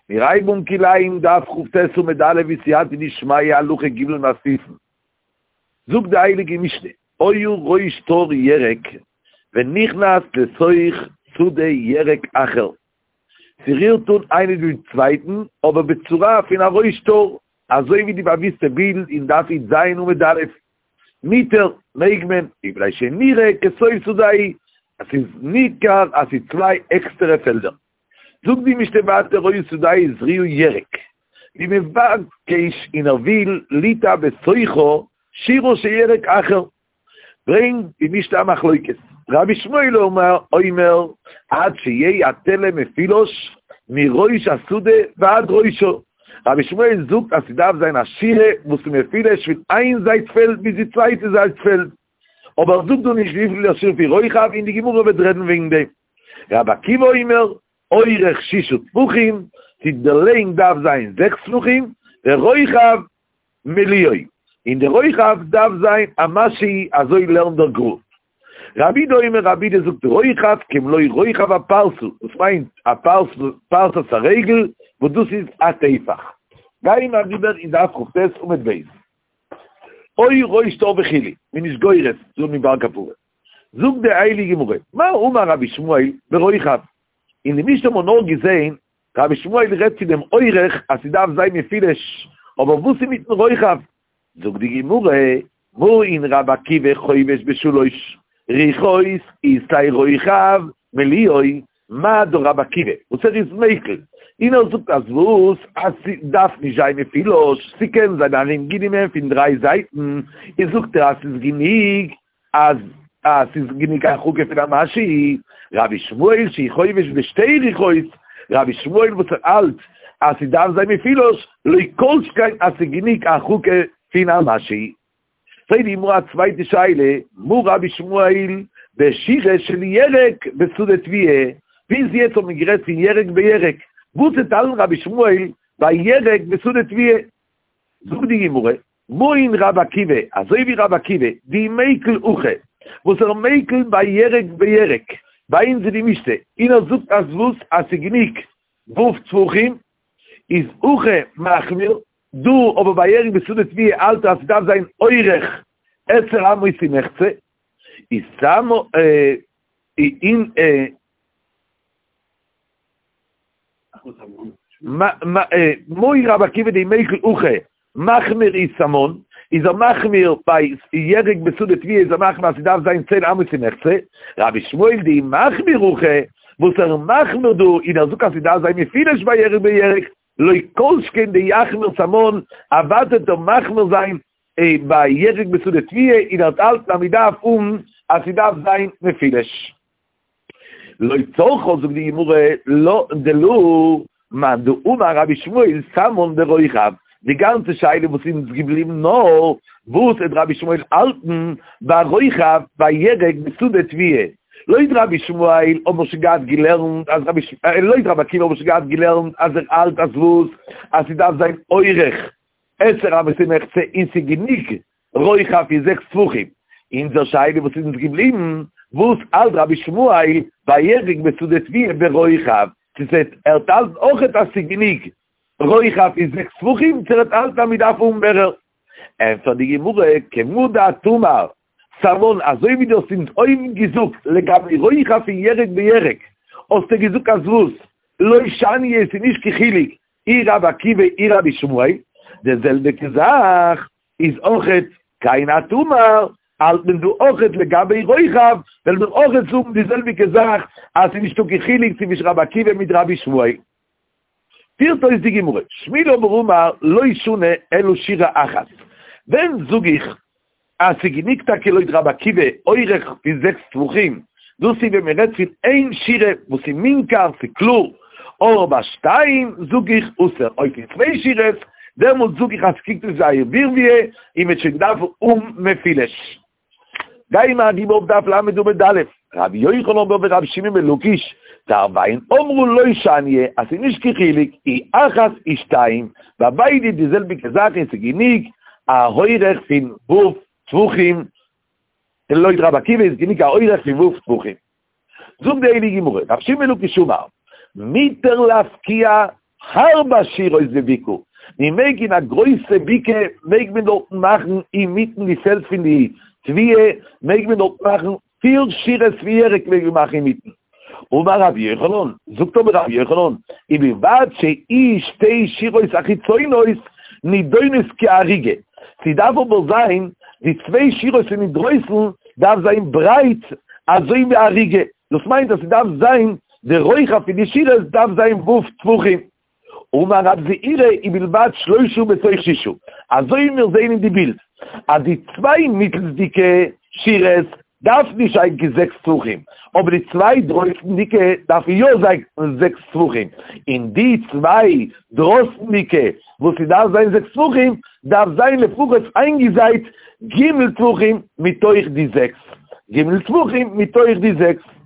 נראי בונקיליים דף חופטס ומדלה וסייעתי נשמעי הלוכי גיבל מסיפן. זוג דאיליגי משנה, אויו רוי שטור ירק, ונכנס לסויך סודי ירק אחר. סירירטון einig wie zweiten, aber בצורה fin a roi שטור, also wie die Baviste Bild in darf it sein ומדלף. מיטר, מייגמן, אולי שנראה כסוי סודאי, אז ist ניכר, אז ist zwei extra Felder. זוג די משתבעת רוי סודאי זריעו ירק. די מבג כאיש אינרוויל ליטה בסויכו, שירו שירק אחר. ברינג די משתה מחלויקס. רבי שמואל אומר, עד שיהיה התלם מפילוש, מרויש הסודה ועד רוישו. רבי שמואל זוג הסידב זין השירה, מוסי מפילש, ואין זייטפלד, ביזי צווייטה זייטפלד. אבל זוג דו נשליף לשיר פי רויחב, אין די גימור ודרדן ואין די. רבי עקיבא אומר, אוירך שישו צפוחים, תדלין דב זין זך צפוחים, ורויחב מליוי. אין די רויחב דב זין המשי, הזוי לרנדר גרוב. רבי דוימר רבי דזוג רויחב, כמלוי רויחב הפרסו. Das meint, הפרסו הרגל, ודוס ist הטפח. גאים הגיבר אין דף חופטס ומדבייס. אוי רוי שטור וחילי, מניש גוירס, זו מבר כפורה. זוג דאיילי גמורה. מה אומר רבי שמואל ברויחב? אם למישהו מונור גזיין, רבי שמואל רצי דם אוירך, הסידב זי מפילש, או בבוסים איתנו רויחב. זוג די גמורה, מו אין רב עקיבא חויבש בשולוש. ריחויס איסאי רויחב מליאוי מה דו רב עקיבא הוא צריך מייקל הנה זוג תזבוס דף נשאי מפילוש סיכן זנרים גידים הם פין דרי זייטן זוג תרס סגיניק אז סגיניק החוק אפילו משי רבי שמואל שיחויבש בשתי ריחויס רבי שמואל וצלת הסידם זי מפילוש לא יקול שכן הסגיניק החוק אפילו משי Seid die Mura zweite Scheile, Mura Bishmuel, Beschire של ירק בסודת תביעה, wie sie jetzt umgerät in ירק בירק, wusset allen Rabbi Shmuel bei ירק בסודת תביעה. So die Mura, Moin Rabbi Akiva, also wie Rabbi Akiva, die Meikel Uche, wo es Meikel bei ירק בירק, bei ihnen sie die Mischte, ihnen sucht das Wus, als sie genick, Wuf Zwochim, ist Uche Machmir, du, aber bei Jering besuddet wie Alter, als darf sein Eurech, Esser Amo ist im Echze, ist Samo, Moi Rabakive de Meikel Uche, Machmir ist Samon, ist Machmir bei Jering besuddet wie, ist Machmir, als darf sein Zehn Amo ist im Echze, Rabbi Shmuel, die Machmir Uche, wo es Machmir du, in der Suche, als darf sein, mir vieles bei Jering bei Jering, לא יקול שכן די יחמר סמון, עבדת או מחמר זין, בירק בסודת תביעה, אינרת אלת למידה אפום, הסידה זין מפילש. לא יצור חוזק די ימורה, לא דלו, מדעו מהרבי שמואל, סמון דרויחב, די גנצה שיילה בוסים זגיבלים נור, בוס את רבי שמואל אלתן, ברויחב, בירק בסודת תביעה. לא ידע רבי שמואל, או משגעת גילרנד, לא ידע רבי עקיבא, או משגעת גילרנד, אז אלת עזבוס, אז ידע זין אוירך, 10 המסים יחצה אינסי גיניק, רוי חפי זק ספוחים. אין זו שיילי בוסים זגיבלים, בוס אלת רבי שמואל, בירק בסודת תביעה ברוי חף, תסת אלת אוכת הסיגיניק, רוי חפי זק ספוחים, צרת אלת עמידה פומברר. אפשר דיגי מורה, כמודה תומר, Samon, also wie das sind euren Gesuch, לגבי רויחב ירק בירק, aus der Gesuch azvus, לא ישני es nicht gehilig, ihr Rabbi Akiva, ihr Rabbi Shmuel, derselbe gesagt, ist ochet kein Atumar, als wenn du ochet לגבי רויחב, weil du ochet suchen, dieselbe gesagt, als sie nicht gehilig, zwischen Rabbi Akiva mit Rabbi Shmuel. Vierto ist die Gemurre, Shmilo ברומר, לא ישונה אלו שירה אחת. wenn zugich הסיגניקתא כלוית רב עקיבא, אוירך פיזק סבוכים, דוסי ומרצפית אין שירה, מוסי מינקר, סקלור, אור בשתיים, זוגיך אוסר, אוי כצמי שירס, דרמות זוגיך הסקיקטוס זהיר בירביה, עם את שגדף ומפילש. גם הגיבור דף למד ובדלף, רבי יוחנן אומר ורב שמעון בלוקיש, תרווין אומרו לא ישניה, אז נשכי חיליק, אי אחס אי שתיים, בבית דיזל בקזחי סגיניק, ההוירך פין בוף, צבוכים, לא יתרב עקיבא, סגיניק ההוירך פין בוף, צבוכים. זוג דאלי גימורי, רב שמעון בלוקיש אומר, מיטר להפקיע harba Shirois bebiku. Die mögen a größte Bicke, mögen wir dort machen, inmitten die Selbst in die Twie, mögen wir dort machen, viel Schires Vierig, mögen wir machen inmitten. Oma Rabbi Yochanan, sucht aber Rabbi Yochanan, I bilvad she'i shtei Shirois achitzoinois, nidoines ke'arige. Sie darf aber sein, die zwei Shirois in den Drößen, darf sein breit, also in der Arige. Das meint, dass sie darf sein, der Räucher für die Shirois darf sein Wuf Tvuchim. Oma Rabbi Ire, I bilvad shloishu bezoich shishu. Also wir sehen in die Bild. Aber die zwei mittelsdicke Shirois darf nicht eigentlich 6 Tvuchim. Aber die zwei Drößendicke darf ja sein 6 Tvuchim. In die zwei Drößendicke, wo sie darf sein 6 Tvuchim, darf sein Lefuches eingeseit, Gimel Tvuchim mit euch die 6. Gimel Tvuchim mit euch die 6.